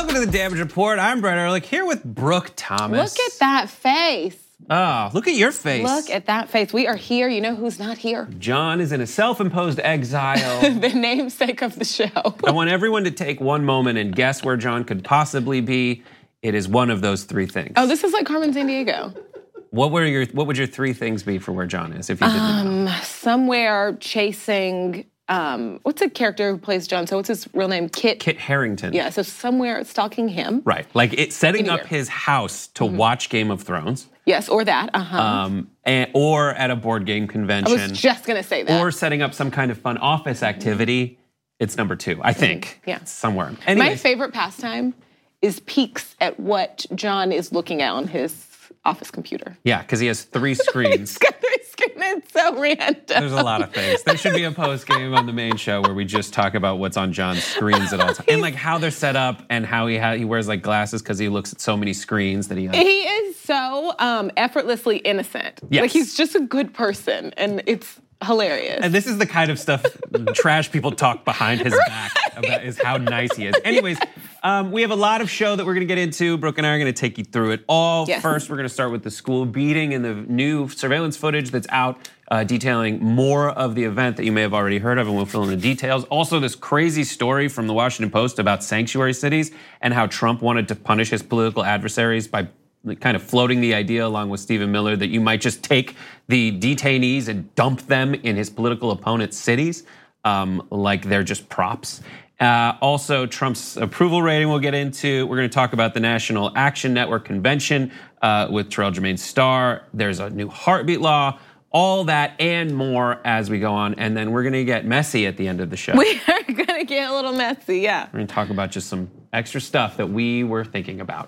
Welcome to the Damage Report. I'm Brett Ehrlich here with Brooke Thomas. Look at that face. Oh, look at your face. Look at that face. We are here. You know who's not here? John is in a self-imposed exile. The namesake of the show. I want everyone to take one moment and guess where John could possibly be. It is one of those three things. Oh, this is like Carmen Sandiego. What would your three things be for where John is if you didn't know? Somewhere chasing, what's the character who plays John? So what's his real name? Kit Harington. Yeah, so somewhere stalking him. Right, like setting up his house to watch Game of Thrones. Yes, or that, Or at a board game convention. I was just gonna say that. Or setting up some kind of fun office activity. It's number two, I think. Yeah. Somewhere. Anyways. My favorite pastime is peeks at what John is looking at on his office computer. Yeah, because he has three screens. He's got three screens. It's so random. There's a lot of things. There should be a post game on the main show where we just talk about what's on John's screens at all times. And like how they're set up and how he wears like glasses because he looks at so many screens that he is so effortlessly innocent. Yes. Like he's just a good person and it's hilarious. And this is the kind of stuff trash people talk behind his back about is how nice he is. Anyways, we have a lot of show that we're gonna get into. Brooke and I are gonna take you through it all. Yes. First, we're gonna start with the school beating and the new surveillance footage that's out detailing more of the event that you may have already heard of, and we'll fill in the details. Also, this crazy story from the Washington Post about sanctuary cities and how Trump wanted to punish his political adversaries by kind of floating the idea along with Stephen Miller that you might just take the detainees and dump them in his political opponent's cities like they're just props. Also, Trump's approval rating we'll get into. We're going to talk about the National Action Network convention with Terrell Jermaine Starr. There's a new heartbeat law. All that and more as we go on. And then we're going to get messy at the end of the show. We are going to get a little messy, yeah. We're going to talk about just some extra stuff that we were thinking about.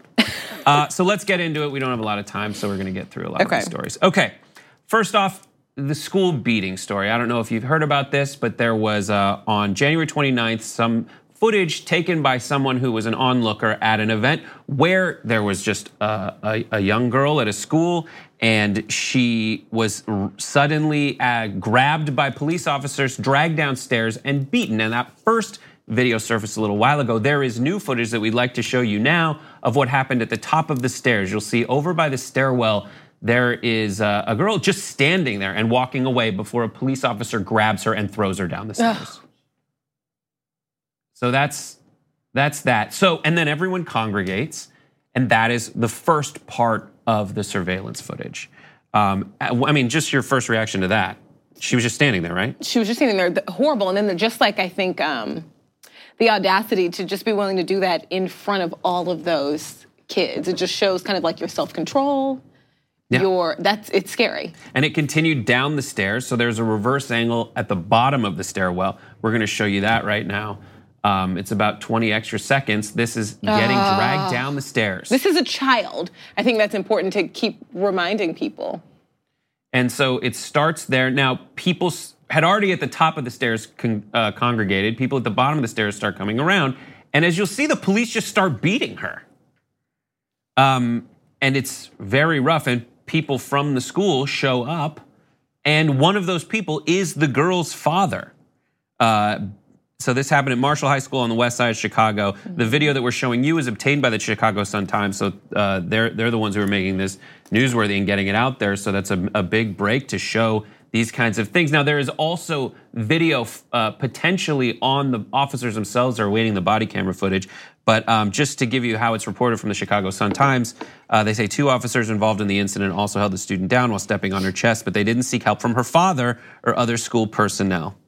So let's get into it. We don't have a lot of time, so we're going to get through a lot of these stories. Okay, first off, the school beating story. I don't know if you've heard about this, but there was on January 29th some footage taken by someone who was an onlooker at an event where there was just a young girl at a school and she was suddenly grabbed by police officers, dragged downstairs and beaten. And that first video surfaced a little while ago. There is new footage that we'd like to show you now of what happened at the top of the stairs. You'll see over by the stairwell, there is a girl just standing there and walking away before a police officer grabs her and throws her down the stairs. Ugh. So that's that. So, and then everyone congregates, and that is the first part of the surveillance footage. I mean, just your first reaction to that. She was just standing there, right? She was just standing there, horrible. And then just like, I think, the audacity to just be willing to do that in front of all of those kids. It just shows kind of like your self-control. Yeah. It's scary. And it continued down the stairs. So there's a reverse angle at the bottom of the stairwell. We're gonna show you that right now. It's about 20 extra seconds. This is getting dragged down the stairs. This is a child. I think that's important to keep reminding people. And so it starts there. Now, people had already at the top of the stairs congregated. People at the bottom of the stairs start coming around. And as you'll see, the police just start beating her. And it's very rough. And people from the school show up. And one of those people is the girl's father. So this happened at Marshall High School on the west side of Chicago. The video that we're showing you is obtained by the Chicago Sun-Times. So they're the ones who are making this newsworthy and getting it out there. So that's a big break to show these kinds of things. Now there is also video potentially on the officers themselves that are awaiting the body camera footage. But just to give you how it's reported from the Chicago Sun-Times, they say 2 officers involved in the incident also held the student down while stepping on her chest, but they didn't seek help from her father or other school personnel.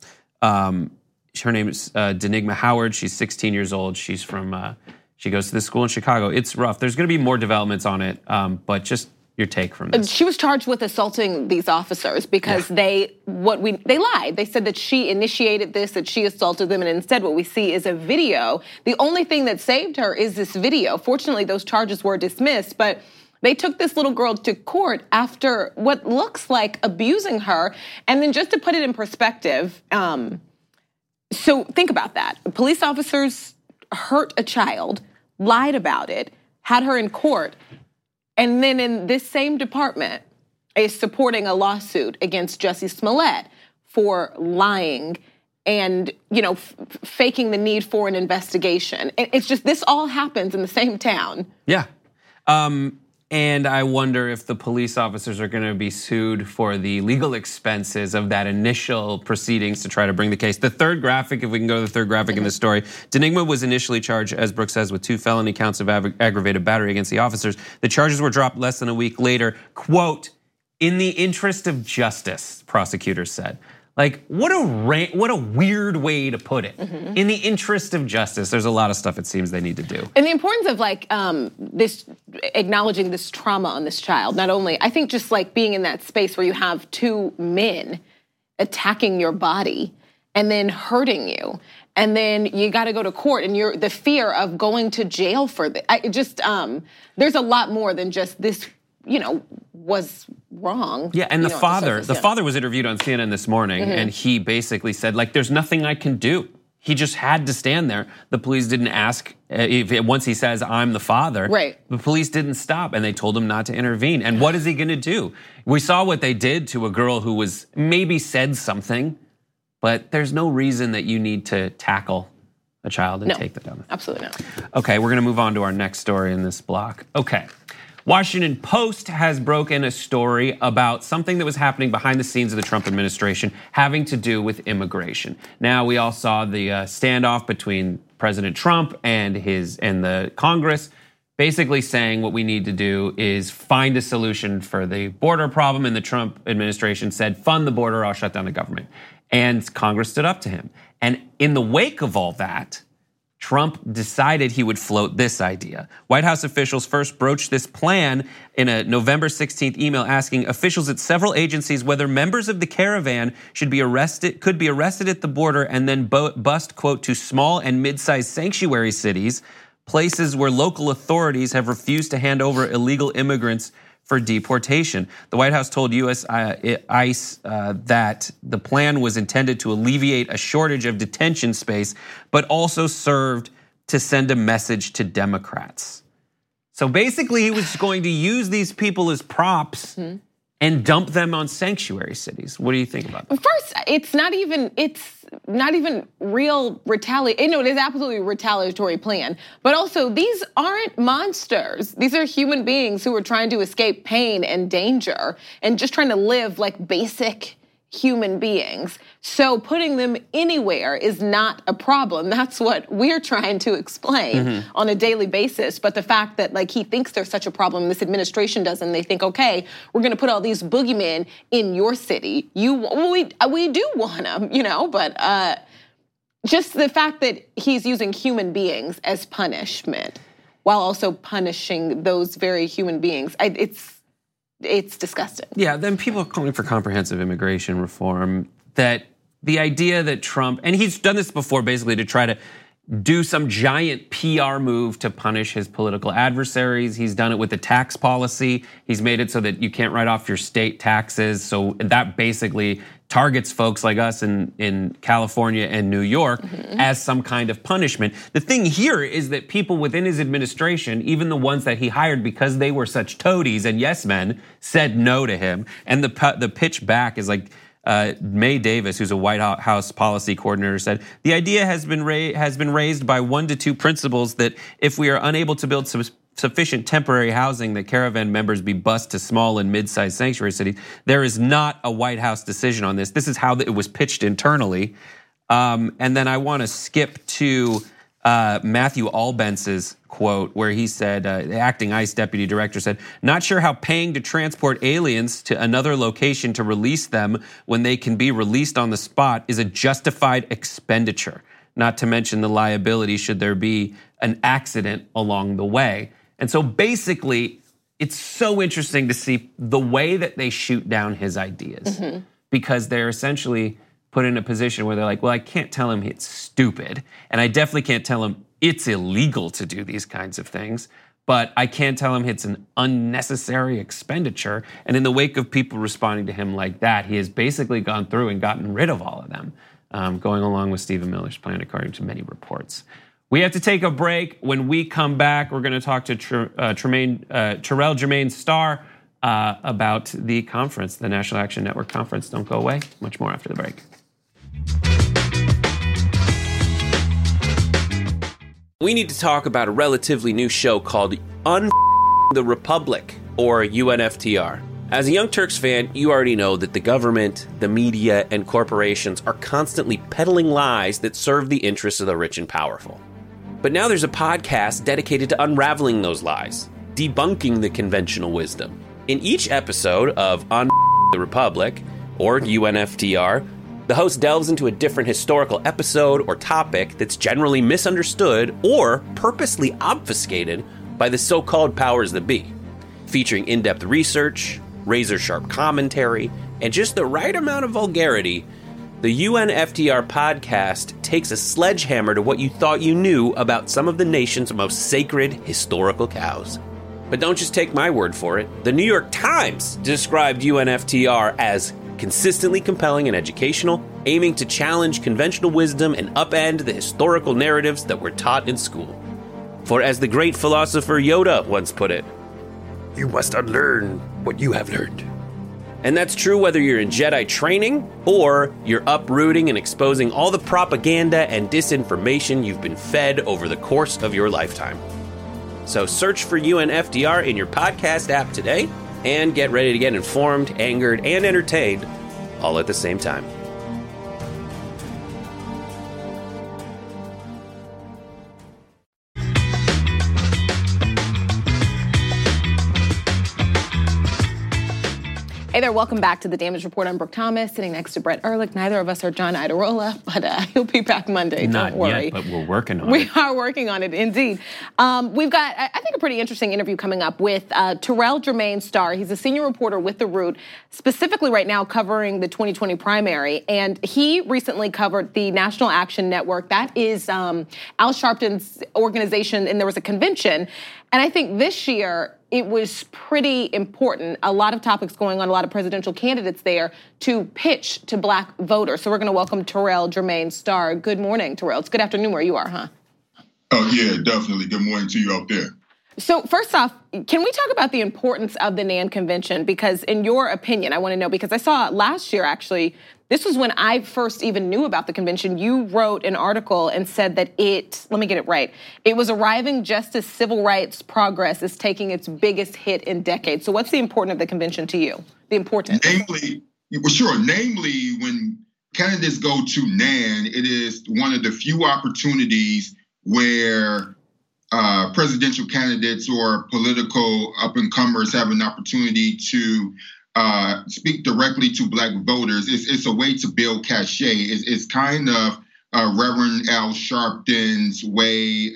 Her name is Denigma Howard. She's 16 years old. She's from, she goes to this school in Chicago. It's rough. There's gonna be more developments on it, but just your take from this. She was charged with assaulting these officers because they lied. They said that she initiated this, that she assaulted them, and instead what we see is a video. The only thing that saved her is this video. Fortunately, those charges were dismissed, but they took this little girl to court after what looks like abusing her. And then just to put it in perspective, so think about that. Police officers hurt a child, lied about it, had her in court, and then in this same department is supporting a lawsuit against Jussie Smollett for lying and faking the need for an investigation. It's just this all happens in the same town. Yeah. And I wonder if the police officers are going to be sued for the legal expenses of that initial proceedings to try to bring the case. The third graphic, if we can go to the third graphic in the story, Denigma was initially charged, as Brooke says, with 2 felony counts of aggravated battery against the officers. The charges were dropped less than a week later. Quote, in the interest of justice, prosecutors said. Like, what a weird way to put it. In the interest of justice, there's a lot of stuff it seems they need to do. And the importance of this acknowledging this trauma on this child, not only, I think just like being in that space where you have 2 men attacking your body and then hurting you. And then you got to go to court, and the fear of going to jail for this. There's a lot more than just this, was wrong. Yeah, and the father was interviewed on CNN this morning, and he basically said, like, there's nothing I can do. He just had to stand there. The police didn't ask, once he says, I'm the father, right. The police didn't stop, and they told him not to intervene. And what is he gonna do? We saw what they did to a girl who was maybe said something, but there's no reason that you need to tackle a child and take them down. Absolutely not. Okay, we're gonna move on to our next story in this block. Okay. Washington Post has broken a story about something that was happening behind the scenes of the Trump administration having to do with immigration. Now, we all saw the standoff between President Trump and the Congress, basically saying what we need to do is find a solution for the border problem. And the Trump administration said, fund the border, I'll shut down the government. And Congress stood up to him. And in the wake of all that, Trump decided he would float this idea. White House officials first broached this plan in a November 16th email asking officials at several agencies whether members of the caravan could be arrested at the border and then bust, quote, to small and mid-sized sanctuary cities, places where local authorities have refused to hand over illegal immigrants for deportation. The White House told US ICE that the plan was intended to alleviate a shortage of detention space, but also served to send a message to Democrats. So basically, he was going to use these people as props and dump them on sanctuary cities. What do you think about that? First, it's not even real retaliation. It is absolutely a retaliatory plan. But also, these aren't monsters. These are human beings who are trying to escape pain and danger and just trying to live like basic human beings. So putting them anywhere is not a problem. That's what we're trying to explain on a daily basis. But the fact that he thinks there's such a problem, this administration doesn't, they think, okay, we're gonna put all these boogeymen in your city. We do want them, but just the fact that he's using human beings as punishment while also punishing those very human beings, it's disgusting. Yeah, then people are calling for comprehensive immigration reform, that the idea that Trump, and he's done this before basically to try to do some giant PR move to punish his political adversaries. He's done it with the tax policy. He's made it so that you can't write off your state taxes. So that basically targets folks like us in California and New York as some kind of punishment. The thing here is that people within his administration, even the ones that he hired because they were such toadies and yes men, said no to him. And the pitch back is like, Mae Davis, who's a White House policy coordinator, said, the idea has been raised by 1 to 2 principles that if we are unable to build sufficient temporary housing that caravan members be bused to small and mid-sized sanctuary cities. There is not a White House decision on this. This is how it was pitched internally. And then I want to skip to Matthew Albence's quote where he said, the acting ICE deputy director said, not sure how paying to transport aliens to another location to release them when they can be released on the spot is a justified expenditure, not to mention the liability should there be an accident along the way. And so basically, it's so interesting to see the way that they shoot down his ideas because they're essentially put in a position where they're like, well, I can't tell him it's stupid. And I definitely can't tell him it's illegal to do these kinds of things. But I can tell him it's an unnecessary expenditure. And in the wake of people responding to him like that, he has basically gone through and gotten rid of all of them, going along with Stephen Miller's plan, according to many reports. We have to take a break. When we come back, we're going to talk to Terrell Jermaine Starr about the conference, the National Action Network conference. Don't go away. Much more after the break. We need to talk about a relatively new show called the Republic, or UNFTR. As a Young Turks fan, you already know that the government, the media, and corporations are constantly peddling lies that serve the interests of the rich and powerful. But now there's a podcast dedicated to unraveling those lies, debunking the conventional wisdom. In each episode of the Republic, or UNFTR, the host delves into a different historical episode or topic that's generally misunderstood or purposely obfuscated by the so-called powers that be, featuring in-depth research, razor-sharp commentary, and just the right amount of vulgarity. The UNFTR podcast takes a sledgehammer to what you thought you knew about some of the nation's most sacred historical cows. But don't just take my word for it. The New York Times described UNFTR as consistently compelling and educational, aiming to challenge conventional wisdom and upend the historical narratives that were taught in school. For as the great philosopher Yoda once put it, you must unlearn what you have learned. And that's true whether you're in Jedi training or you're uprooting and exposing all the propaganda and disinformation you've been fed over the course of your lifetime. So search for UNFTR in your podcast app today and get ready to get informed, angered, and entertained all at the same time. Hey there, welcome back to The Damage Report. I'm Brooke Thomas, sitting next to Brett Ehrlich. Neither of us are John Iadarola, but he'll be back Monday, don't worry. Not yet, but we're working on it. We are working on it, indeed. We've got, I think, a pretty interesting interview coming up with Terrell Jermaine Starr. He's a senior reporter with The Root, specifically right now covering the 2020 primary, and he recently covered the National Action Network. That is Al Sharpton's organization, and there was a convention. And I think this year, it was pretty important, a lot of topics going on, a lot of presidential candidates there to pitch to black voters. So we're gonna welcome Terrell Jermaine Starr. Good morning, Terrell. It's good afternoon where you are, huh? Oh yeah, definitely. Good morning to you out there. So first off, can we talk about the importance of the NAN convention? Because in your opinion, I wanna know, because I saw last year actually, this was when I first even knew about the convention. You wrote an article and said that let me get it right, it was arriving just as civil rights progress is taking its biggest hit in decades. So what's the importance of the convention to you? The importance? Namely, when candidates go to NAN, it is one of the few opportunities where presidential candidates or political up-and-comers have an opportunity to speak directly to black voters. It's a way to build cachet. It's kind of Reverend Al Sharpton's way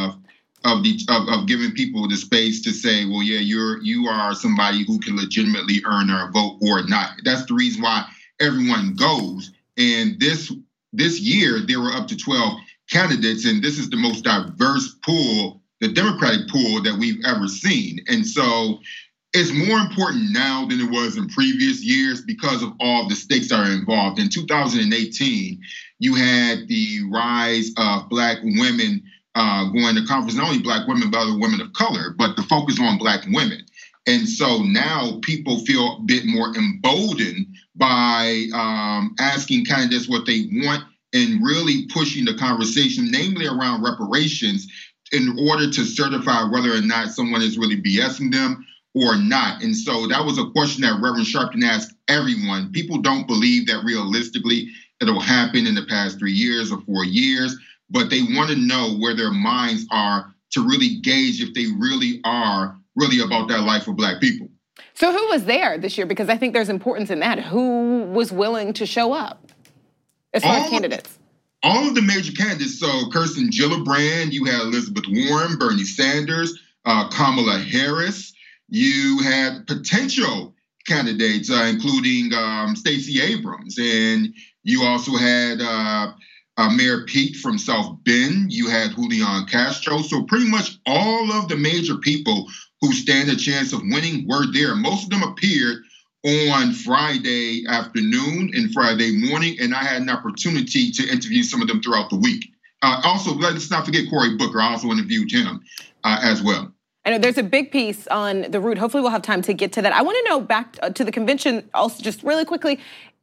of giving people the space to say, well, yeah, you are somebody who can legitimately earn our vote or not. That's the reason why everyone goes. And this year there were up to 12 candidates, and this is the most diverse pool, the Democratic pool that we've ever seen. And so it's more important now than it was in previous years because of all the stakes that are involved. In 2018, you had the rise of black women going to conference, not only black women, but other women of color, but the focus on black women. And so now people feel a bit more emboldened by asking candidates what they want and really pushing the conversation, namely around reparations, in order to certify whether or not someone is really BSing them or not. And so that was a question that Reverend Sharpton asked everyone. People don't believe that realistically it'll happen in the past 3 years or 4 years, but they want to know where their minds are to really gauge if they really are really about that life of black people. So who was there this year? Because I think there's importance in that. Who was willing to show up as far as candidates? All of the major candidates. So Kirsten Gillibrand, you had Elizabeth Warren, Bernie Sanders, Kamala Harris. You had potential candidates, including Stacey Abrams. And you also had Mayor Pete from South Bend. You had Julian Castro. So pretty much all of the major people who stand a chance of winning were there. Most of them appeared on Friday afternoon and Friday morning, and I had an opportunity to interview some of them throughout the week. Also, let's not forget Cory Booker. I also interviewed him as well. I know there's a big piece on The Root. Hopefully we'll have time to get to that. I want to know back to the convention also just really quickly.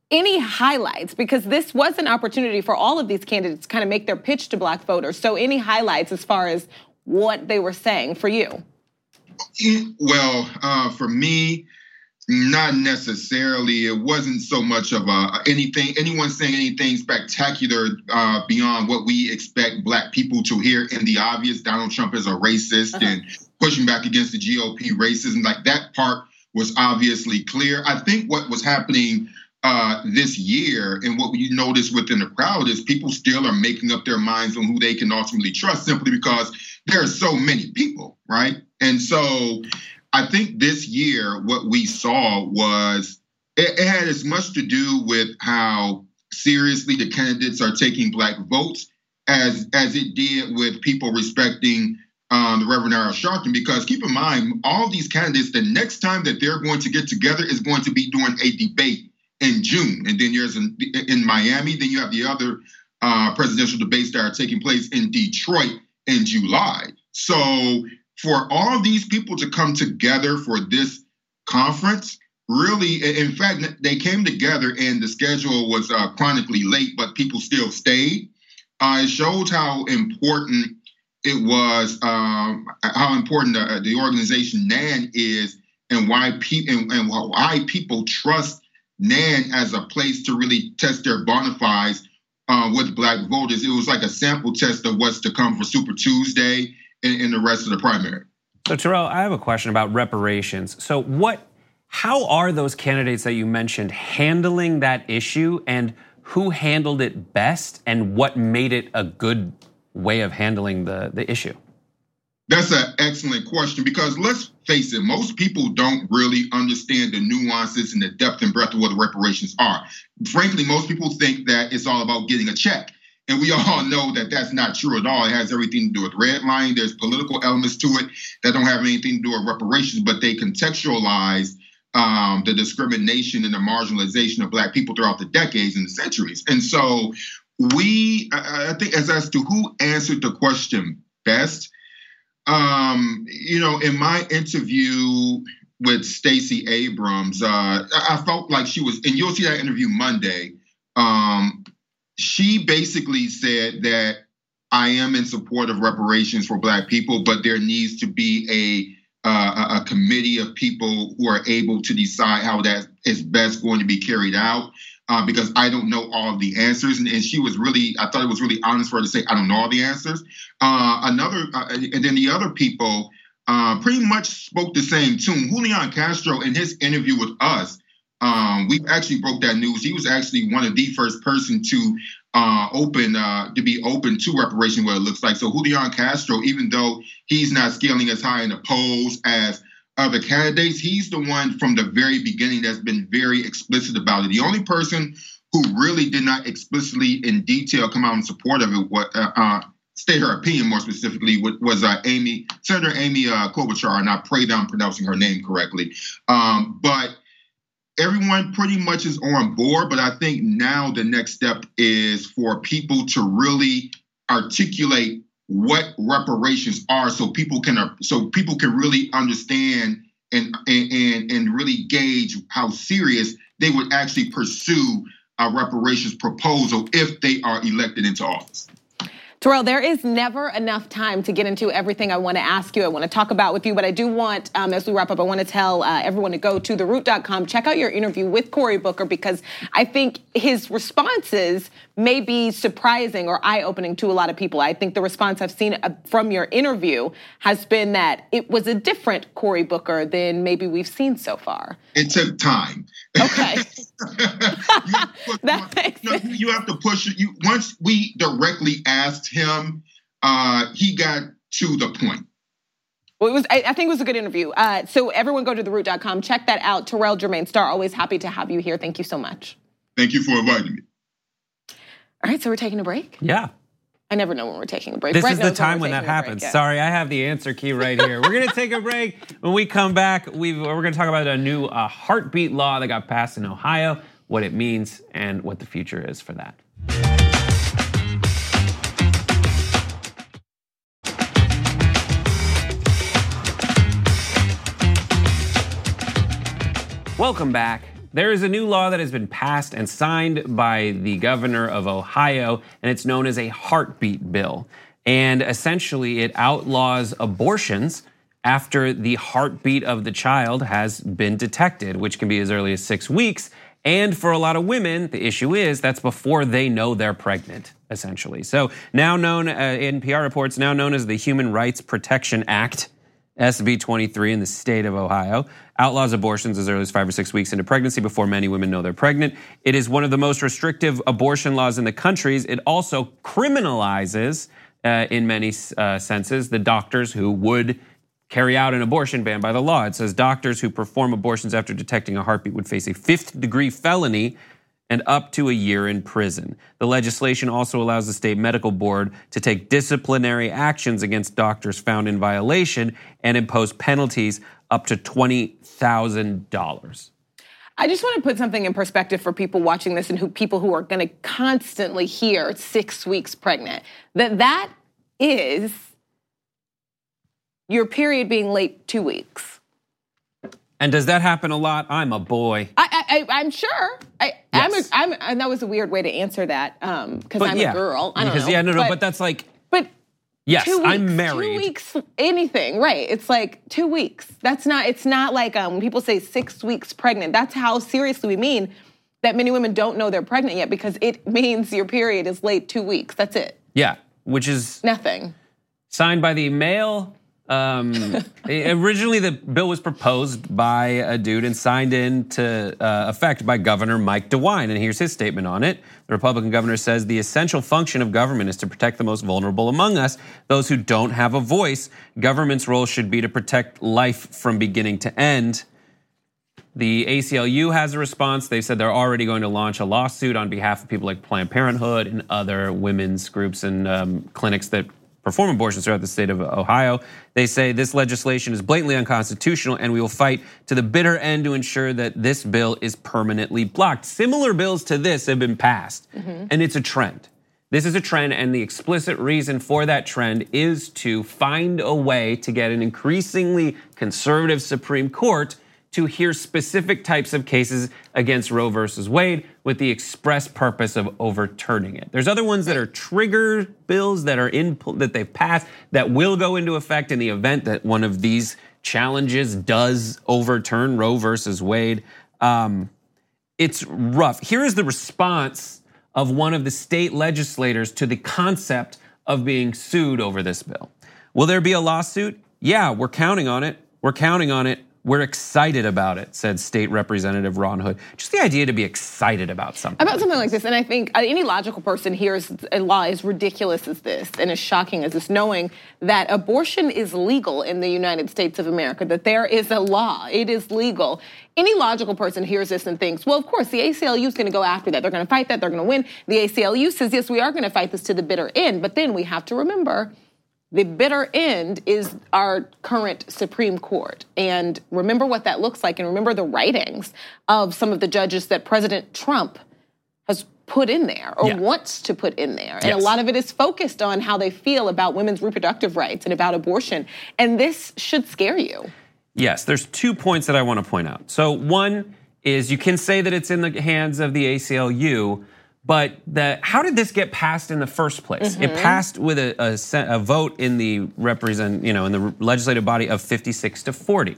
any highlights? Because this was an opportunity for all of these candidates to kind of make their pitch to Black voters. So any highlights as far as what they were saying for you? Well, for me, not necessarily. It wasn't so much of anyone saying anything spectacular beyond what we expect Black people to hear in the obvious. Donald Trump is a racist and pushing back against the GOP racism. Like, that part was obviously clear. I think what was happening this year and what you notice within the crowd is people still are making up their minds on who they can ultimately trust, simply because there are so many people, right? And so I think this year what we saw was it had as much to do with how seriously the candidates are taking Black votes as it did with people respecting the Reverend Al Sharpton. Because keep in mind, all these candidates, the next time that they're going to get together is going to be doing a debate in June. And then there's in Miami, then you have the other presidential debates that are taking place in Detroit in July. So for all these people to come together for this conference, really, in fact, they came together and the schedule was chronically late, but people still stayed. It shows how important it was, how important the organization NAN is, and why people trust NAN as a place to really test their bona fides with Black voters. It was like a sample test of what's to come for Super Tuesday and the rest of the primary. So Terrell, I have a question about reparations. So how are those candidates that you mentioned handling that issue, and who handled it best, and what made it a good way of handling the issue? That's an excellent question, because let's face it, most people don't really understand the nuances and the depth and breadth of what the reparations are. Frankly, most people think that it's all about getting a check. And we all know that that's not true at all. It has everything to do with redlining. There's political elements to it that don't have anything to do with reparations, but they contextualize the discrimination and the marginalization of Black people throughout the decades and the centuries. And so I think as to who answered the question best, in my interview with Stacey Abrams, I felt like she was, and you'll see that interview Monday. She basically said that I am in support of reparations for Black people, but there needs to be a committee of people who are able to decide how that is best going to be carried out. Because I don't know all of the answers. And she was really, I thought it was really honest for her to say, I don't know all the answers. And then the other people pretty much spoke the same tune. Julian Castro, in his interview with us, we actually broke that news. He was actually one of the first person to be open to reparation, what it looks like. So Julian Castro, even though he's not scaling as high in the polls as other candidates, he's the one from the very beginning that's been very explicit about it. The only person who really did not explicitly in detail come out in support of it, state her opinion more specifically, was Senator Amy Klobuchar, and I pray that I'm pronouncing her name correctly. But everyone pretty much is on board. But I think now the next step is for people to really articulate what reparations are, so people can really understand and really gauge how serious they would actually pursue a reparations proposal if they are elected into office. Terrell, there is never enough time to get into everything I want to ask you, I want to talk about with you, but I do want, as we wrap up, I want to tell everyone to go to theroot.com, check out your interview with Cory Booker, because I think his responses may be surprising or eye-opening to a lot of people. I think the response I've seen from your interview has been that it was a different Cory Booker than maybe we've seen so far. It took time. Okay. You have to push it. Once we directly asked him, he got to the point. Well, I think it was a good interview. So everyone go to theroot.com, check that out. Terrell Jermaine Starr, always happy to have you here. Thank you so much. Thank you for inviting me. All right, so we're taking a break? Yeah. I never know when we're taking a break. This Brett is the time when that happens. Yeah. Sorry, I have the answer key right here. We're going to take a break. When we come back, we're going to talk about a new heartbeat law that got passed in Ohio, what it means, and what the future is for that. Welcome back. there is a new law that has been passed and signed by the governor of Ohio, and it's known as a heartbeat bill. And essentially, it outlaws abortions after the heartbeat of the child has been detected, which can be as early as 6 weeks. And for a lot of women, the issue is that's before they know they're pregnant, essentially. So now known, NPR reports, now known as the Human Rights Protection Act, SB 23 in the state of Ohio, outlaws abortions as early as 5 or 6 weeks into pregnancy before many women know they're pregnant. It is one of the most restrictive abortion laws in the country. It also criminalizes, in many senses, the doctors who would carry out an abortion ban by the law. It says doctors who perform abortions after detecting a heartbeat would face a 5th-degree felony and up to a year in prison. The legislation also allows the state medical board to take disciplinary actions against doctors found in violation and impose penalties up to $20,000. I just want to put something in perspective for people watching this and people who are going to constantly hear 6 weeks pregnant. That is your period being late 2 weeks. And does that happen a lot? I'm a boy. I'm sure. Yes. And that was a weird way to answer that because I'm a girl. I don't know. But that's like. But yes, 2 weeks, I'm married. 2 weeks, anything, right? It's like 2 weeks. That's not. It's not like when people say 6 weeks pregnant. That's how seriously we mean that many women don't know they're pregnant yet because it means your period is late 2 weeks. That's it. Yeah, which is nothing. Signed by the male. Originally, the bill was proposed by a dude and signed into effect by Governor Mike DeWine. And here's his statement on it. The Republican governor says the essential function of government is to protect the most vulnerable among us, those who don't have a voice. Government's role should be to protect life from beginning to end. The ACLU has a response. They said they're already going to launch a lawsuit on behalf of people like Planned Parenthood and other women's groups and clinics that perform abortions throughout the state of Ohio. They say this legislation is blatantly unconstitutional and we will fight to the bitter end to ensure that this bill is permanently blocked. Similar bills to this have been passed, and it's a trend. This is a trend, and the explicit reason for that trend is to find a way to get an increasingly conservative Supreme Court to hear specific types of cases against Roe versus Wade with the express purpose of overturning it. There's other ones that are trigger bills that are that they've passed that will go into effect in the event that one of these challenges does overturn Roe versus Wade. It's rough. Here is the response of one of the state legislators to the concept of being sued over this bill. Will there be a lawsuit? Yeah, we're counting on it. We're counting on it. We're excited about it, said State Representative Ron Hood. Just the idea to be excited about something. About something like this, and I think any logical person hears a law as ridiculous as this and as shocking as this, knowing that abortion is legal in the United States of America, that there is a law, it is legal. Any logical person hears this and thinks, well, of course, the ACLU is going to go after that. They're going to fight that. They're going to win. The ACLU says, yes, we are going to fight this to the bitter end. But then we have to remember the bitter end is our current Supreme Court. And remember what that looks like, and remember the writings of some of the judges that President Trump has put in there or wants to put in there. And a lot of it is focused on how they feel about women's reproductive rights and about abortion. And this should scare you. Yes, there's 2 points that I want to point out. So one is you can say that it's in the hands of the ACLU, but how did this get passed in the first place? It passed with a vote in the in the legislative body of 56-40.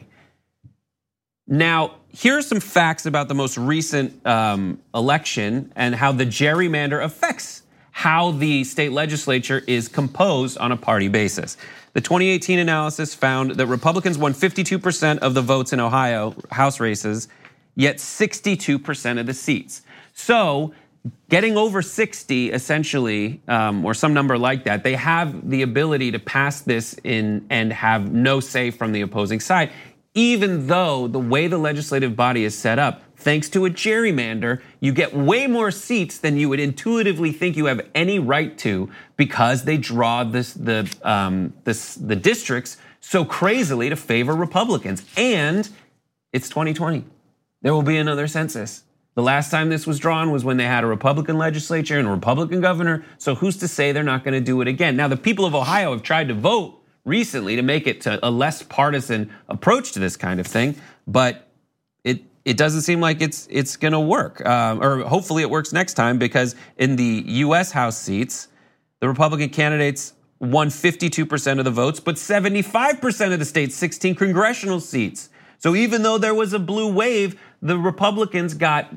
Now, here are some facts about the most recent election and how the gerrymander affects how the state legislature is composed on a party basis. The 2018 analysis found that Republicans won 52% of the votes in Ohio House races, yet 62% of the seats. So getting over 60, essentially, or some number like that, they have the ability to pass this in and have no say from the opposing side, even though the way the legislative body is set up, thanks to a gerrymander, you get way more seats than you would intuitively think you have any right to because they draw the districts so crazily to favor Republicans. And it's 2020. There will be another census. The last time this was drawn was when they had a Republican legislature and a Republican governor. So who's to say they're not going to do it again? Now, the people of Ohio have tried to vote recently to make it to a less partisan approach to this kind of thing, but it doesn't seem like it's going to work, or hopefully it works next time, because in the U.S. House seats, the Republican candidates won 52% of the votes, but 75% of the state's 16 congressional seats. So even though there was a blue wave, the Republicans got,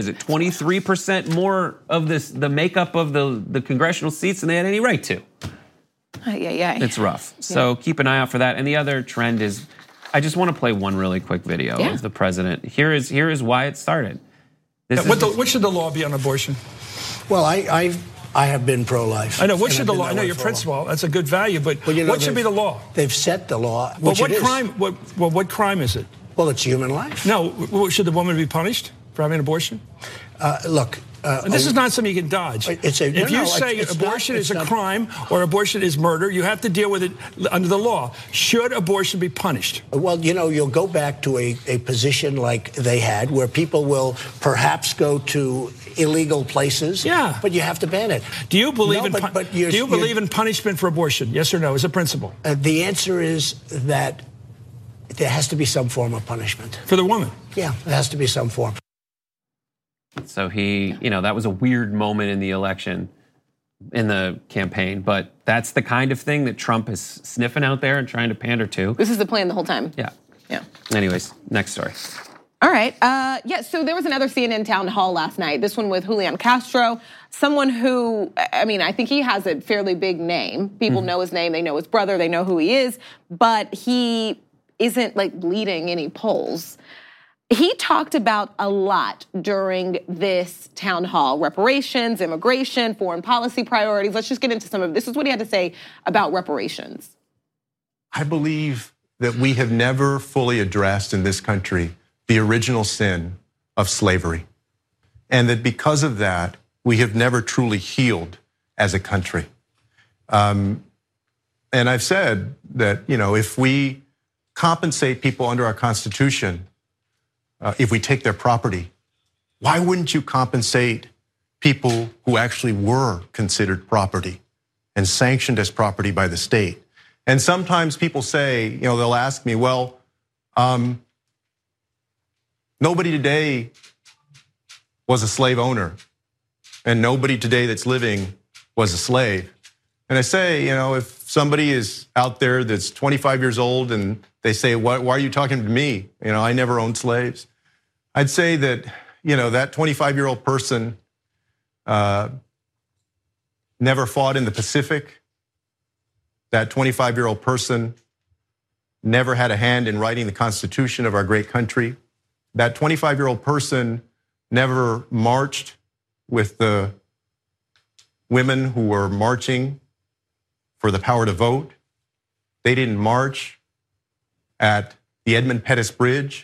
23% more of the makeup of the congressional seats than they had any right to. Yeah. It's rough. So keep an eye out for that. And the other trend is, I just want to play one really quick video of the president. Here is why it started. What should the law be on abortion? Well, I have been pro-life. I know. What should the law? I know your principle. That's a good value, but what should be the law? They've set the law. But what crime? What crime is it? Well, it's human life. No. Should the woman be punished for having an abortion? Look. This is not something you can dodge. If you say abortion is a crime or abortion is murder, you have to deal with it under the law. Should abortion be punished? Well, you'll go back to a position like they had, where people will perhaps go to illegal places. Yeah. But you have to ban it. Do you believe in punishment for abortion? Yes or no, as a principle? The answer is that there has to be some form of punishment. For the woman? Yeah, there has to be some form. So that was a weird moment in the election, in the campaign, but that's the kind of thing that Trump is sniffing out there and trying to pander to. This is the plan the whole time. Yeah. Yeah. Anyways, next story. All right. So there was another CNN town hall last night. This one with Julian Castro, someone who, I think he has a fairly big name. People know his name. They know his brother. They know who he is. But he isn't leading any polls. He talked about a lot during this town hall: reparations, immigration, foreign policy priorities. Let's just get into some of this. Is what he had to say about reparations. I believe that we have never fully addressed in this country the original sin of slavery. And that because of that, we have never truly healed as a country. And I've said that, if we compensate people under our Constitution, if we take their property, why wouldn't you compensate people who actually were considered property and sanctioned as property by the state? And sometimes people say, they'll ask me, well, nobody today was a slave owner, and nobody today that's living was a slave. And I say, if somebody is out there that's 25 years old and they say, why are you talking to me? I never owned slaves. I'd say that, that 25-year-old person never fought in the Pacific. That 25-year-old person never had a hand in writing the Constitution of our great country. That 25-year-old person never marched with the women who were marching for the power to vote. They didn't march at the Edmund Pettus Bridge.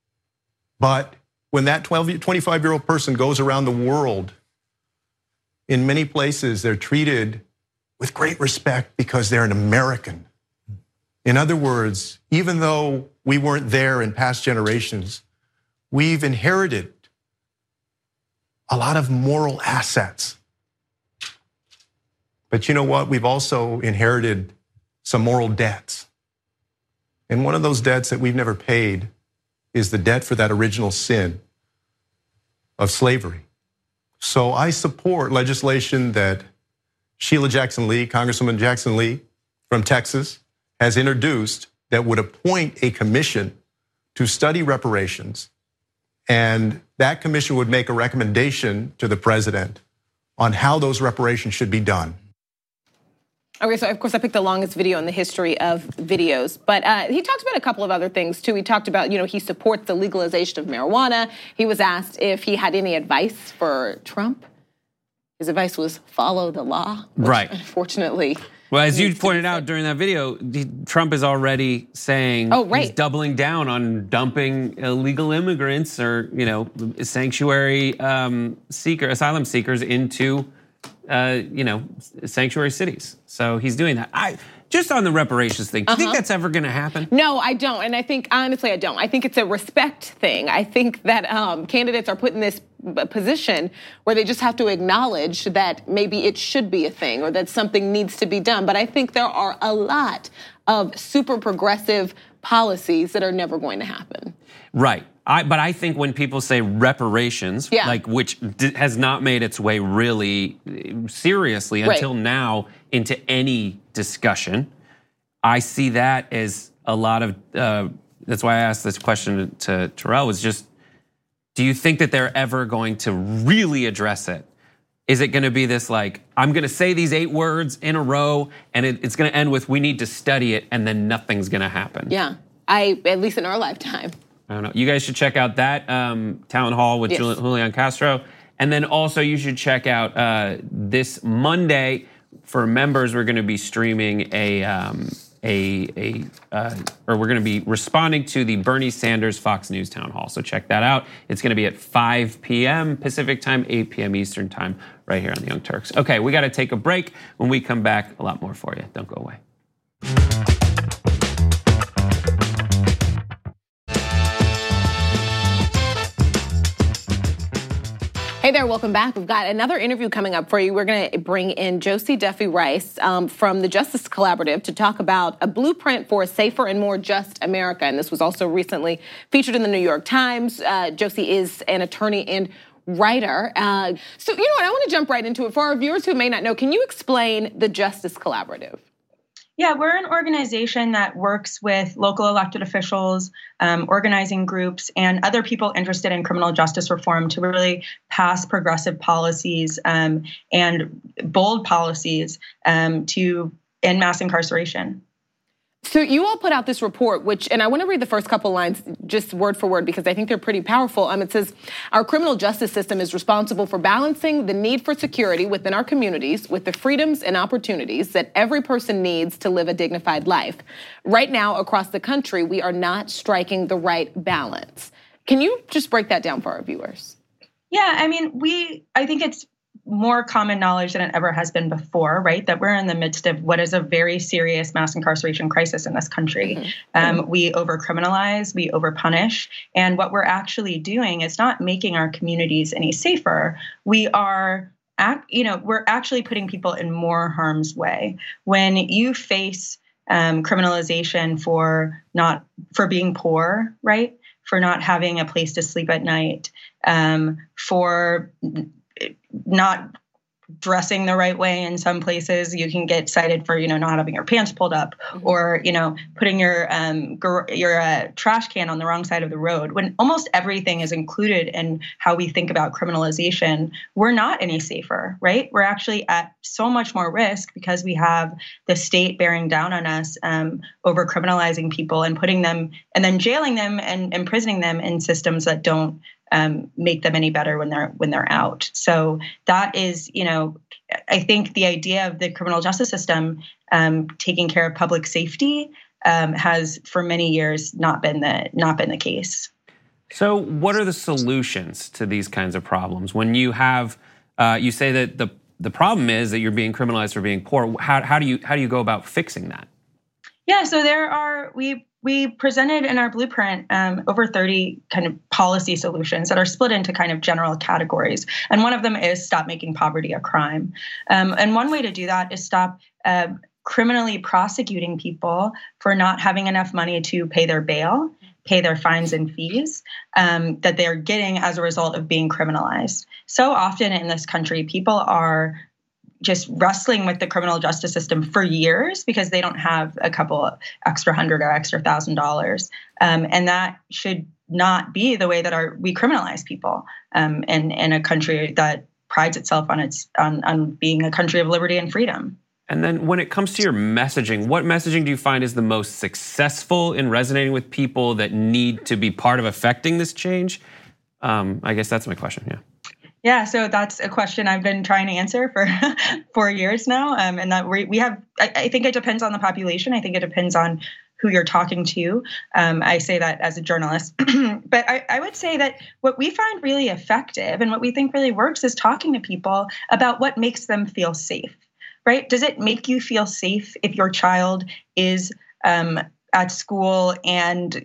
But when that 25-year-old person goes around the world, in many places they're treated with great respect because they're an American. In other words, even though we weren't there in past generations, we've inherited a lot of moral assets. But you know what? We've also inherited some moral debts. And one of those debts that we've never paid is the debt for that original sin of slavery. So I support legislation that Sheila Jackson Lee, Congresswoman Jackson Lee from Texas, has introduced that would appoint a commission to study reparations. And that commission would make a recommendation to the president on how those reparations should be done. Okay, so of course I picked the longest video in the history of videos, but he talked about a couple of other things too. He talked about, he supports the legalization of marijuana. He was asked if he had any advice for Trump. His advice was follow the law. Right. Unfortunately. Well, as you pointed out during that video, Trump is already saying he's doubling down on dumping illegal immigrants or, sanctuary asylum seekers into sanctuary cities. So he's doing that. Just on the reparations thing, do you think that's ever gonna happen? No, I don't. And I think, honestly, I don't. I think it's a respect thing. I think that candidates are put in this position where they just have to acknowledge that maybe it should be a thing or that something needs to be done. But I think there are a lot of super progressive policies that are never going to happen. Right. But I think when people say reparations, like which has not made its way really seriously until now into any discussion, I see that as a lot of, that's why I asked this question to Terrell, was just, do you think that they're ever going to really address it? Is it gonna be this like, I'm gonna say these 8 words in a row and it's gonna end with, we need to study it, and then nothing's gonna happen? Yeah, at least in our lifetime. I don't know. You guys should check out that town hall with Julian Castro. And then also you should check out this Monday, for members, we're gonna be streaming or we're gonna be responding to the Bernie Sanders Fox News town hall. So check that out. It's gonna be at 5 p.m. Pacific time, 8 p.m. Eastern time, right here on the Young Turks. Okay, we gotta take a break. When we come back, a lot more for you. Don't go away. Hey there, welcome back. We've got another interview coming up for you. We're going to bring in Josie Duffy Rice from the Justice Collaborative to talk about a blueprint for a safer and more just America. And this was also recently featured in the New York Times. Josie is an attorney and writer. So you know what, I want to jump right into it. For our viewers who may not know, can you explain the Justice Collaborative? Yeah, we're an organization that works with local elected officials, organizing groups, and other people interested in criminal justice reform to really pass progressive policies and bold policies to end mass incarceration. So you all put out this report, and I want to read the first couple lines just word for word because I think they're pretty powerful. It says, our criminal justice system is responsible for balancing the need for security within our communities with the freedoms and opportunities that every person needs to live a dignified life. Right now, across the country, we are not striking the right balance. Can you just break that down for our viewers? Yeah, I mean, I think it's more common knowledge than it ever has been before, right? That we're in the midst of what is a very serious mass incarceration crisis in this country. We overcriminalize, we overpunish, and what we're actually doing is not making our communities any safer. We're actually putting people in more harm's way. When you face criminalization for being poor, right? For not having a place to sleep at night, for not dressing the right way in some places, you can get cited for, not having your pants pulled up, or, putting your trash can on the wrong side of the road. When almost everything is included in how we think about criminalization, we're not any safer, right? We're actually at so much more risk because we have the state bearing down on us, over criminalizing people and putting them, and then jailing them and imprisoning them in systems that don't make them any better when they're out. So that is, I think the idea of the criminal justice system taking care of public safety has for many years not been the case. So what are the solutions to these kinds of problems? When you have, you say that the problem is that you're being criminalized for being poor. How do you go about fixing that? Yeah, so we presented in our blueprint over 30 kind of policy solutions that are split into kind of general categories. And one of them is stop making poverty a crime. And one way to do that is stop criminally prosecuting people for not having enough money to pay their bail, pay their fines and fees that they're getting as a result of being criminalized. So often in this country, people are just wrestling with the criminal justice system for years because they don't have a couple extra $100 or extra $1,000. And that should not be the way that we criminalize people in a country that prides itself on being a country of liberty and freedom. And then when it comes to your messaging, what messaging do you find is the most successful in resonating with people that need to be part of affecting this change? I guess that's my question, yeah. Yeah, so that's a question I've been trying to answer for 4 years now. And that we have, I think it depends on the population. I think it depends on who you're talking to. I say that as a journalist. But I would say that what we find really effective and what we think really works is talking to people about what makes them feel safe, right? Does it make you feel safe if your child is at school and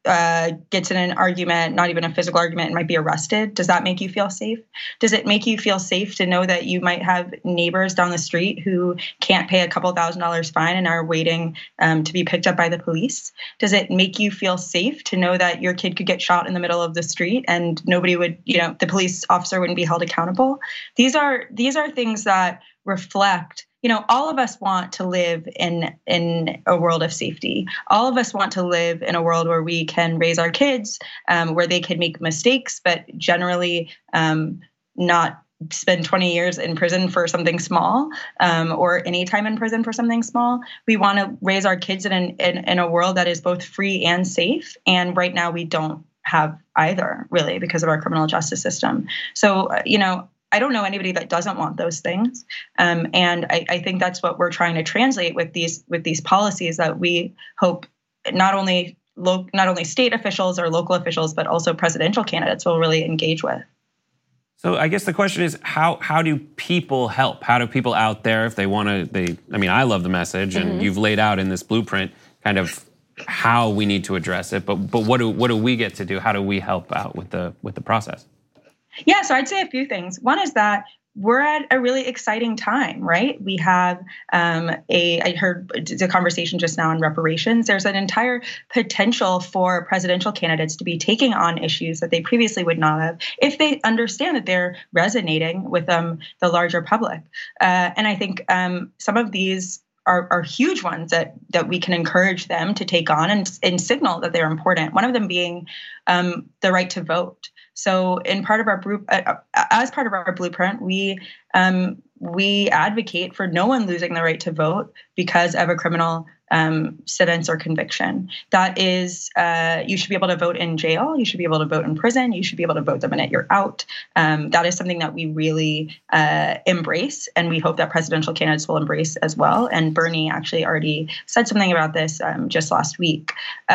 gets in an argument, not even a physical argument, and might be arrested, does that make you feel safe? Does it make you feel safe to know that you might have neighbors down the street who can't pay a couple $1,000s fine and are waiting to be picked up by the police? Does it make you feel safe to know that your kid could get shot in the middle of the street and nobody would, the police officer wouldn't be held accountable? These are things that reflect, all of us want to live in a world of safety. All of us want to live in a world where we can raise our kids, where they can make mistakes, but generally not spend 20 years in prison for something small, or any time in prison for something small. We want to raise our kids in a world that is both free and safe. And right now we don't have either, really, because of our criminal justice system. So, I don't know anybody that doesn't want those things, and I think that's what we're trying to translate with these policies that we hope not only state officials or local officials, but also presidential candidates will really engage with. So I guess the question is, how do people help? How do people out there, if they want to? I love the message, and you've laid out in this blueprint kind of how we need to address it. But what do we get to do? How do we help out with the process? Yeah, so I'd say a few things. One is that we're at a really exciting time, right? We have I heard the conversation just now on reparations. There's an entire potential for presidential candidates to be taking on issues that they previously would not have if they understand that they're resonating with the larger public. And I think some of these are huge ones that we can encourage them to take on and signal that they're important. One of them being the right to vote. So, as part of our blueprint, we advocate for no one losing the right to vote because of a criminal sentence or conviction. That is, you should be able to vote in jail. You should be able to vote in prison. You should be able to vote the minute you're out. That is something that we really embrace, and we hope that presidential candidates will embrace as well. And Bernie actually already said something about this just last week.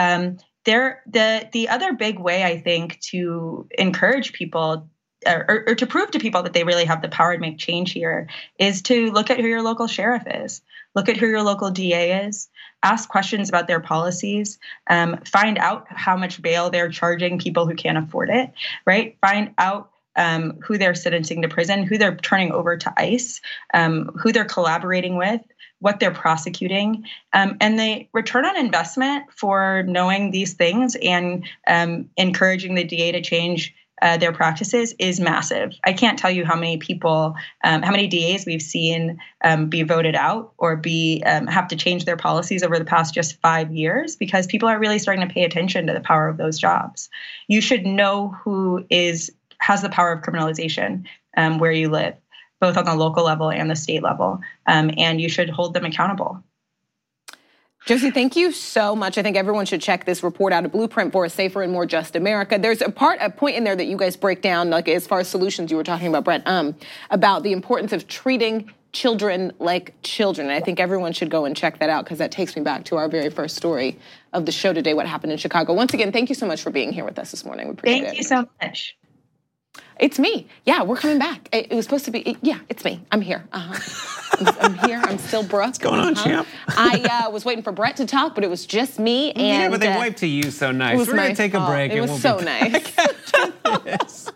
The other big way, I think, to encourage people or to prove to people that they really have the power to make change here is to look at who your local sheriff is, look at who your local DA is, ask questions about their policies, find out how much bail they're charging people who can't afford it, right? Find out who they're sentencing to prison, who they're turning over to ICE, who they're collaborating with, what they're prosecuting, and the return on investment for knowing these things and encouraging the DA to change their practices is massive. I can't tell you how many people, how many DAs we've seen be voted out or have to change their policies over the past just 5 years because people are really starting to pay attention to the power of those jobs. You should know who has the power of criminalization where you live, both on the local level and the state level, and you should hold them accountable. Josie, thank you so much. I think everyone should check this report out, A Blueprint for a Safer and More Just America. There's a point in there that you guys break down, like as far as solutions you were talking about, Brett, about the importance of treating children like children. And I think everyone should go and check that out because that takes me back to our very first story of the show today, what happened in Chicago. Once again, thank you so much for being here with us this morning. We appreciate it. Thank you so much. It's me. Yeah, we're coming back. It was supposed to be, it's me. I'm here. I'm here. I'm still Brooke. What's going on, champ? I was waiting for Brett to talk, but it was just me. And yeah, but they wiped to you so nice. We're going to take a break. It was so nice. Yes.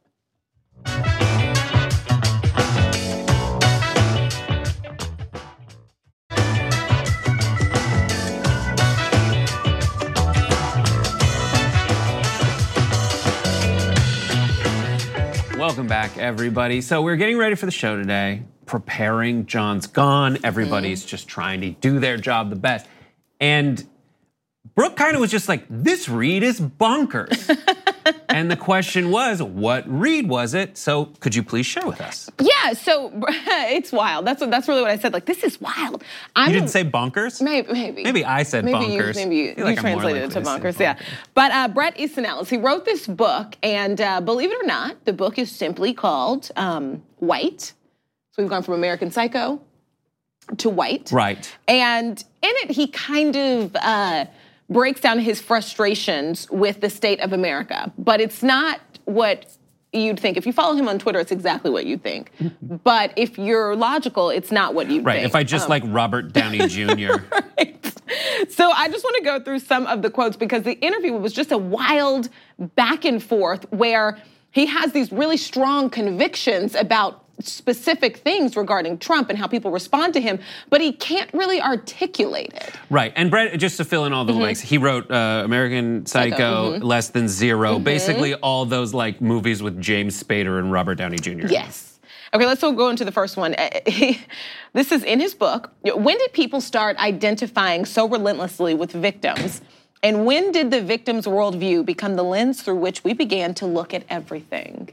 Welcome back, everybody. So we're getting ready for the show today, preparing. John's gone. Everybody's just trying to do their job the best. And Brooke kind of was just like, this read is bonkers. And the question was, what read was it? So could you please share with us? Yeah, so it's wild. That's really what I said. Like, this is wild. You didn't say bonkers? Maybe. Maybe I said bonkers. Maybe you translated it to bonkers, yeah. But Bret Easton Ellis, he wrote this book, and believe it or not, the book is simply called White. So we've gone from American Psycho to White. Right. And in it, he kind of breaks down his frustrations with the state of America. But it's not what you'd think. If you follow him on Twitter, it's exactly what you think. But if you're logical, it's not what you think. Right, if I just like Robert Downey Jr. Right. So I just want to go through some of the quotes because the interview was just a wild back and forth where he has these really strong convictions about specific things regarding Trump and how people respond to him, but he can't really articulate it. Right, and Brett, just to fill in all the blanks, he wrote American Psycho, Less Than Zero, basically all those like movies with James Spader and Robert Downey Jr. Yes. Okay, let's go into the first one. This is in his book. When did people start identifying so relentlessly with victims? And when did the victim's worldview become the lens through which we began to look at everything?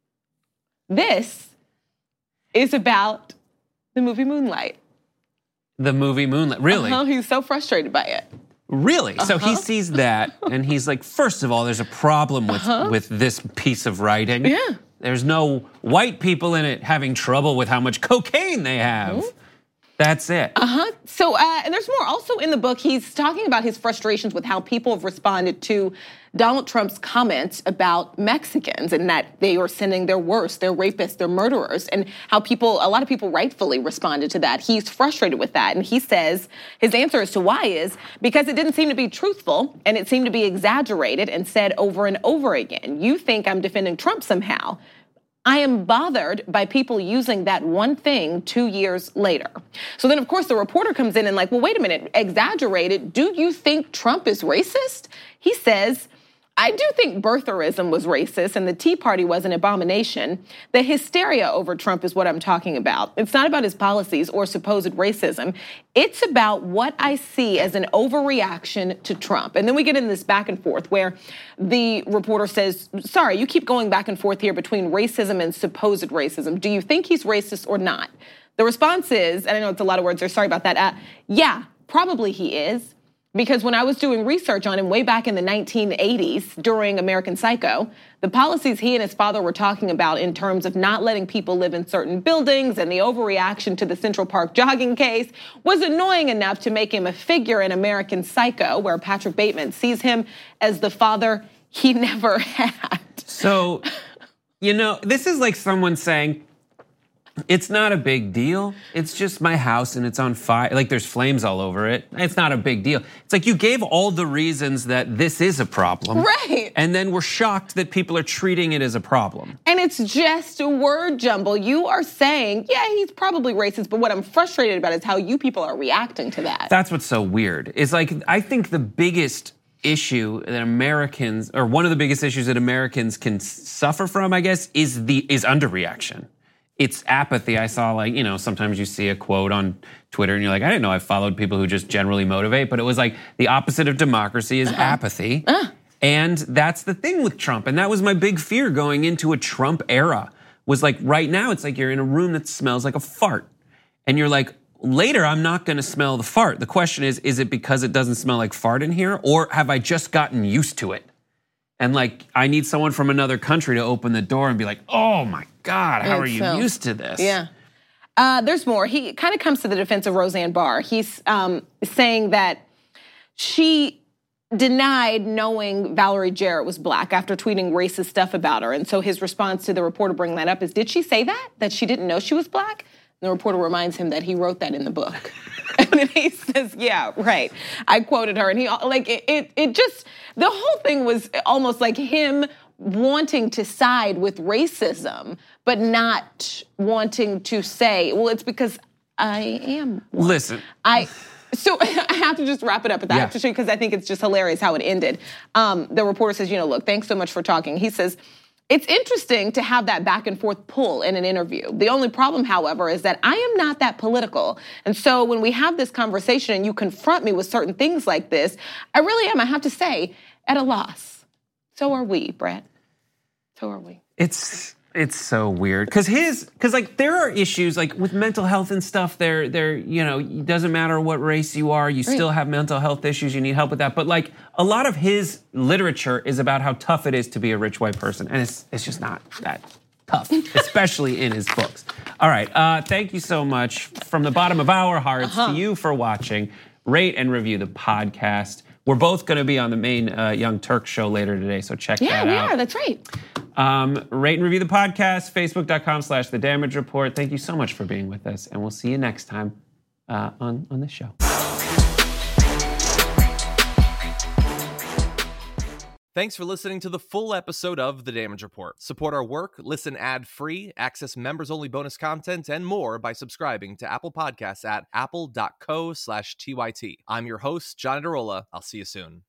This is about the movie Moonlight. The movie Moonlight, really? He's so frustrated by it. Really? So he sees that and he's like, first of all, there's a problem with this piece of writing. Yeah. There's no white people in it having trouble with how much cocaine they have. That's it. So, and there's more. Also in the book, he's talking about his frustrations with how people have responded to Donald Trump's comments about Mexicans and that they are sending their worst, their rapists, their murderers, and how a lot of people rightfully responded to that. He's frustrated with that. And he says his answer as to why is because it didn't seem to be truthful and it seemed to be exaggerated and said over and over again. You think I'm defending Trump somehow. I am bothered by people using that one thing 2 years later. So then, of course, the reporter comes in and like, well, wait a minute, exaggerated. Do you think Trump is racist? He says, I do think birtherism was racist and the Tea Party was an abomination. The hysteria over Trump is what I'm talking about. It's not about his policies or supposed racism. It's about what I see as an overreaction to Trump. And then we get in this back and forth where the reporter says, sorry, you keep going back and forth here between racism and supposed racism. Do you think he's racist or not? The response is, and I know it's a lot of words, sorry about that. Yeah, probably he is. Because when I was doing research on him way back in the 1980s during American Psycho, the policies he and his father were talking about in terms of not letting people live in certain buildings and the overreaction to the Central Park jogging case was annoying enough to make him a figure in American Psycho, where Patrick Bateman sees him as the father he never had. So, this is like someone saying, it's not a big deal. It's just my house and it's on fire. Like there's flames all over it. It's not a big deal. It's like you gave all the reasons that this is a problem. Right. And then we're shocked that people are treating it as a problem. And it's just a word jumble. You are saying, yeah, he's probably racist, but what I'm frustrated about is how you people are reacting to that. That's what's so weird. It's like, I think the biggest issue that Americans, or one of the biggest issues that Americans can suffer from, I guess, is underreaction. It's apathy. I saw sometimes you see a quote on Twitter and you're like, I didn't know I followed people who just generally motivate, but it was like the opposite of democracy is apathy. And that's the thing with Trump. And that was my big fear going into a Trump era was like right now it's like you're in a room that smells like a fart. And you're like, later I'm not gonna smell the fart. The question is it because it doesn't smell like fart in here or have I just gotten used to it? And like, I need someone from another country to open the door and be like, oh my God, how are you used to this? Yeah. There's more. He kind of comes to the defense of Roseanne Barr. He's saying that she denied knowing Valerie Jarrett was black after tweeting racist stuff about her. And so his response to the reporter bringing that up is, did she say that she didn't know she was black? And the reporter reminds him that he wrote that in the book. And then he says, yeah, right. I quoted her. And he it just, the whole thing was almost like him wanting to side with racism, but not wanting to say, well, it's because I am one. Listen. So I have to just wrap it up with that actually, because I think it's just hilarious how it ended. The reporter says, look, thanks so much for talking. He says, it's interesting to have that back and forth pull in an interview. The only problem, however, is that I am not that political. And so when we have this conversation and you confront me with certain things like this, I really am, I have to say, at a loss. So are we, Brett. So are we. It's so weird because like there are issues like with mental health and stuff. There it doesn't matter what race you are, you still have mental health issues. You need help with that. But like a lot of his literature is about how tough it is to be a rich white person, and it's just not that tough, especially in his books. All right, thank you so much from the bottom of our hearts to you for watching. Rate and review the podcast. We're both going to be on the main Young Turk show later today, so check that out. Yeah, we are. That's right. Rate and review the podcast, facebook.com/The Damage Report. Thank you so much for being with us, and we'll see you next time on this show. Thanks for listening to the full episode of The Damage Report. Support our work, listen ad-free, access members-only bonus content, and more by subscribing to Apple Podcasts at apple.co/TYT. I'm your host, Johnny DeRolla. I'll see you soon.